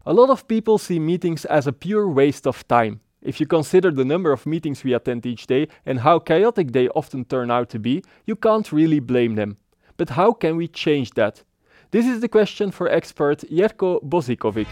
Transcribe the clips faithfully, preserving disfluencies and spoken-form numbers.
A lot of people see meetings as a pure waste of time. If you consider the number of meetings we attend each day and how chaotic they often turn out to be, you can't really blame them. But how can we change that? This is the question for expert Jerko Bozikovic.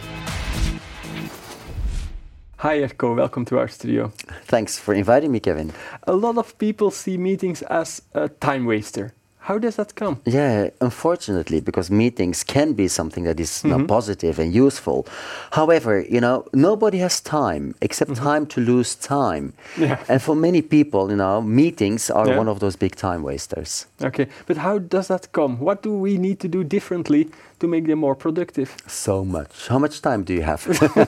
Hi Jerko, welcome to our studio. Thanks for inviting me, Kevin. A lot of people see meetings as a time waster. How does that come? Yeah, unfortunately, because meetings can be something that is mm-hmm. you know, positive and useful. However, you know, nobody has time except mm-hmm. time to lose time. Yeah. And for many people, you know, meetings are yeah. one of those big time wasters. Okay, but how does that come? What do we need to do differently to make them more productive? So much. How much time do you have?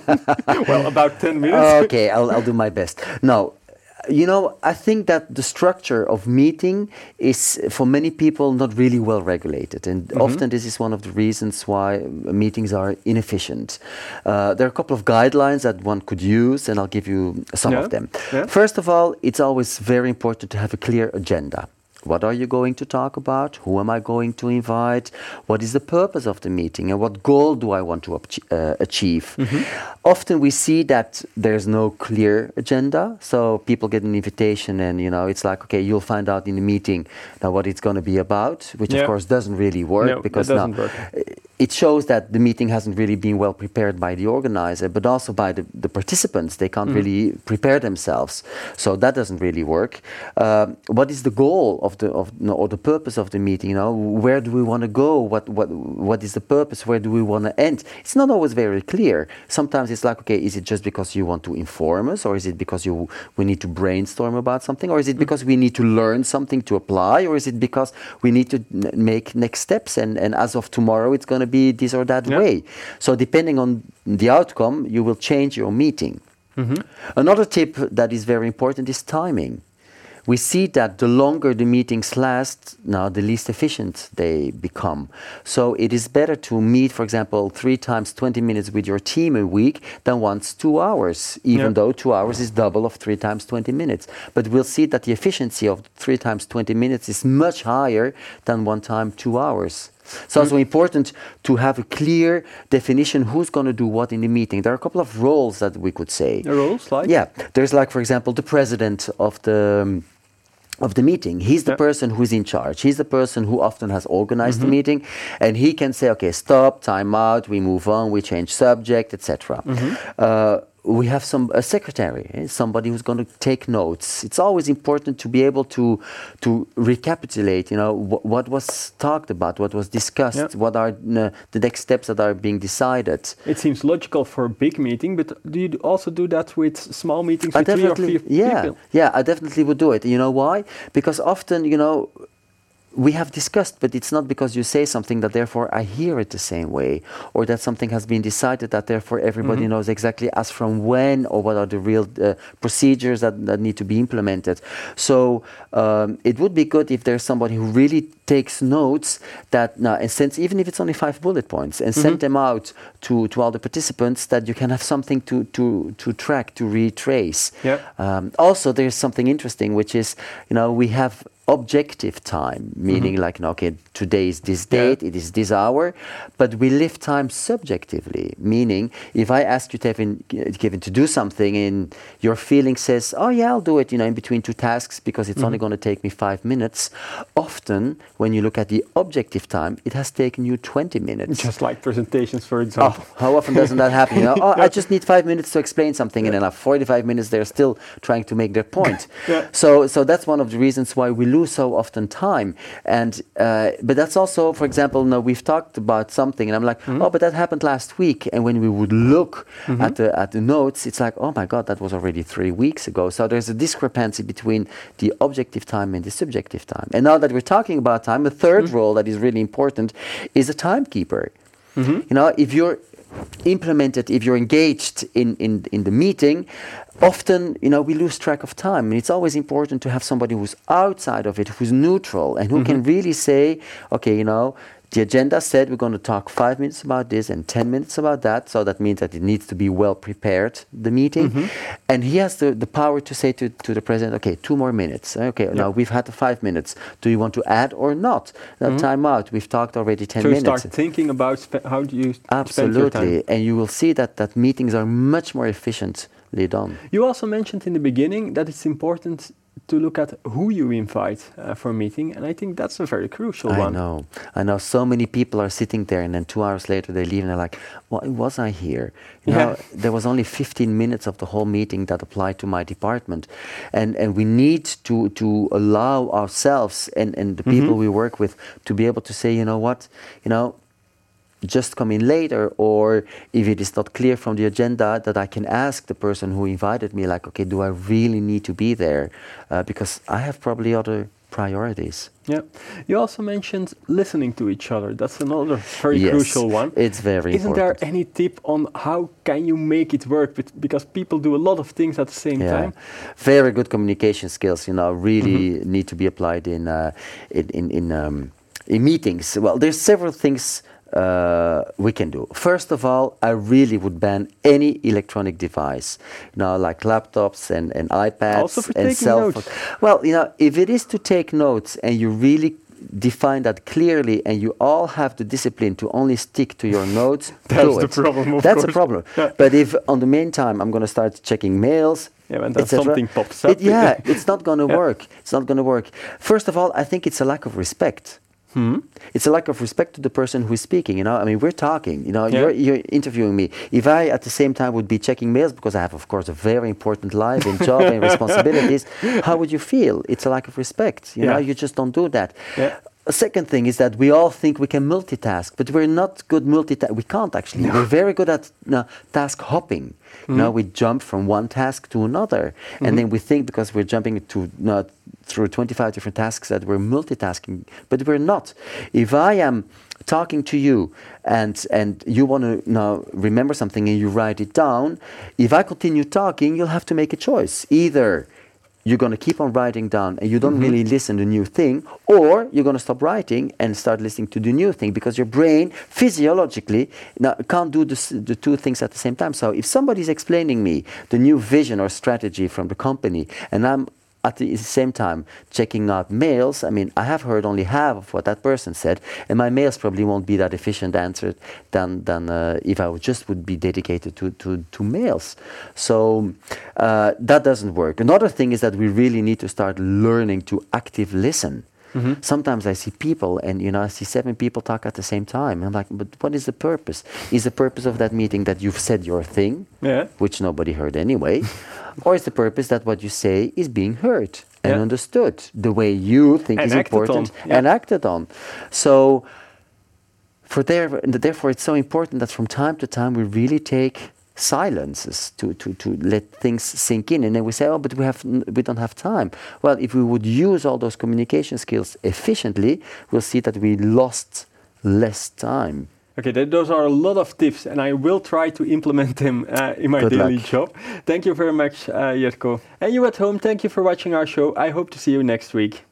Well, about ten minutes. Okay, I'll, I'll do my best. No. You know, I think that the structure of meeting is, for many people, not really well regulated. And mm-hmm. often this is one of the reasons why meetings are inefficient. Uh, there are a couple of guidelines that one could use, and I'll give you some yeah. of them. Yeah. First of all, it's always very important to have a clear agenda. What are you going to talk about? Who am I going to invite? What is the purpose of the meeting? And what goal do I want to uh, achieve? Mm-hmm. Often we see that there's no clear agenda. So people get an invitation and, you know, it's like, okay, you'll find out in the meeting now what it's going to be about, which yeah. of course doesn't really work. No, because it doesn't now work. It shows that the meeting hasn't really been well prepared by the organizer, but also by the, the participants. They can't mm. really prepare themselves. So that doesn't really work. Um, what is the goal of the of no, or the purpose of the meeting? You know, where do we want to go? What what what is the purpose? Where do we want to end? It's not always very clear. Sometimes it's like, okay, is it just because you want to inform us, or is it because you we need to brainstorm about something, or is it because we need to learn something to apply, or is it because we need to n- make next steps and and as of tomorrow it's going to be this or that yeah. way. So depending on the outcome, you will change your meeting. Mm-hmm. Another tip that is very important is timing. We see that the longer the meetings last, now the least efficient they become. So it is better to meet, for example, three times twenty minutes with your team a week than once two hours, even yeah. though two hours is double of three times twenty minutes. But we'll see that the efficiency of three times twenty minutes is much higher than one time two hours. It's also important to have a clear definition who's going to do what in the meeting. There are a couple of roles that we could say. The roles, like? Yeah. There's like, for example, the president of the... Um, of the meeting. He's the yeah. person who's in charge. He's the person who often has organized mm-hmm. the meeting, and he can say, okay, stop, time out, we move on, we change subject, et cetera. Mm-hmm. Uh, we have some a secretary, eh? somebody who's going to take notes. It's always important to be able to to recapitulate, you know, wh- what was talked about, what was discussed, yeah. what are uh, the next steps that are being decided. It seems logical for a big meeting, but do you also do that with small meetings I with three or four yeah, people? Yeah, I definitely would do it. You know why? Because often, you know, we have discussed, but it's not because you say something that therefore I hear it the same way, or that something has been decided that therefore everybody mm-hmm. knows exactly as from when, or what are the real uh, procedures that, that need to be implemented. So um, it would be good if there's somebody who really takes notes that now, and sends, even if it's only five bullet points, and mm-hmm. send them out to, to all the participants, that you can have something to to, to track, to retrace. Yeah. Um, also, there's something interesting, which is, you know, we have objective time, meaning mm-hmm. like, okay, today is this date, yeah. it is this hour, but we live time subjectively, meaning if I ask you, Kevin, Kevin, to do something and your feeling says, oh yeah, I'll do it, you know, in between two tasks because it's mm-hmm. only going to take me five minutes. Often, when you look at the objective time, it has taken you twenty minutes. Just like presentations, for example. Oh, how often doesn't that happen? You know, oh, I just need five minutes to explain something, yeah. and then after forty-five minutes, they're still trying to make their point. yeah. So, so that's one of the reasons why we lose so often time. And uh, but that's also, for example, now we've talked about something, and I'm like, mm-hmm. oh, but that happened last week. And when we would look mm-hmm. at the at the notes, it's like, oh my God, that was already three weeks ago. So there's a discrepancy between the objective time and the subjective time. And now that we're talking about time, a third mm-hmm. role that is really important is a timekeeper. Mm-hmm. You know, if you're implemented, if you're engaged in, in, in the meeting, often, you know, we lose track of time. And it's always important to have somebody who's outside of it, who's neutral, and who mm-hmm. can really say, okay, you know, the agenda said we're going to talk five minutes about this and ten minutes about that. So that means that it needs to be well prepared, the meeting. Mm-hmm. And he has the, the power to say to, to the president, okay, two more minutes. Okay, yeah. Now we've had the five minutes. Do you want to add or not? Now, mm-hmm. time out. We've talked already ten so minutes. So start thinking about spe- how do you Absolutely. spend your time. And you will see that, that meetings are much more efficiently done. You also mentioned in the beginning that it's important to look at who you invite uh, for a meeting, and I think that's a very crucial I one. I know. I know so many people are sitting there and then two hours later they leave and they're like, why was I here? You yeah. know, there was only fifteen minutes of the whole meeting that applied to my department. And and we need to, to allow ourselves and, and the people mm-hmm. we work with to be able to say, you know what, you know, just come in later, or if it is not clear from the agenda, that I can ask the person who invited me, like, okay, do I really need to be there? Uh, because I have probably other priorities. Yeah. You also mentioned listening to each other. That's another very yes, crucial one. It's very Isn't important. there any tip on how can you make it work? But because people do a lot of things at the same yeah. time. Very good communication skills, you know, really mm-hmm. need to be applied in uh, in in in, um, in meetings. Well, there's several things Uh, we can do. First of all, I really would ban any electronic device, you know, like laptops and, and iPads also for and taking cell notes. phones. Well, you know, if it is to take notes and you really define that clearly and you all have the discipline to only stick to your notes, that's do the it. problem, of That's course. a problem. Yeah. But if on the meantime I'm going to start checking mails, yeah, when then something pops up, it, yeah, it's not going to yeah. work. It's not going to work. First of all, I think it's a lack of respect. Hmm. It's a lack of respect to the person who is speaking. You know, I mean, we're talking. You know, yeah. you're, you're interviewing me. If I, at the same time, would be checking mails because I have, of course, a very important life and job and responsibilities, how would you feel? It's a lack of respect. You yeah. know, you just don't do that. Yeah. A second thing is that we all think we can multitask, but we're not good multitask. We can't actually. No. We're very good at you know, task hopping. Mm-hmm. You know, we jump from one task to another, mm-hmm. and then we think because we're jumping to you know, through twenty-five different tasks that we're multitasking, but we're not. If I am talking to you and and you want to you know, remember something and you write it down, if I continue talking, you'll have to make a choice. Either you're going to keep on writing down and you don't mm-hmm. really listen to the new thing, or you're going to stop writing and start listening to the new thing because your brain physiologically now, can't do this, the two things at the same time. So if somebody's explaining me the new vision or strategy from the company and I'm at the same time checking out mails, I mean, I have heard only half of what that person said, and my mails probably won't be that efficient answered than, than uh, if I would just would be dedicated to, to, to mails. So uh, that doesn't work. Another thing is that we really need to start learning to active listen. Mm-hmm. Sometimes I see people and, you know, I see seven people talk at the same time. I'm like, but what is the purpose? Is the purpose of that meeting that you've said your thing, yeah. which nobody heard anyway? Or is the purpose that what you say is being heard and yeah. understood the way you think and is important yeah. and acted on? So for there, therefore, it's so important that from time to time we really take silences to, to, to let things sink in, and then we say, oh, but we have we don't have time. Well, if we would use all those communication skills efficiently, we'll see that we lost less time. Okay, th- those are a lot of tips, and I will try to implement them uh, in my Good daily luck. job. Thank you very much, uh, Jirko. And you at home, thank you for watching our show. I hope to see you next week.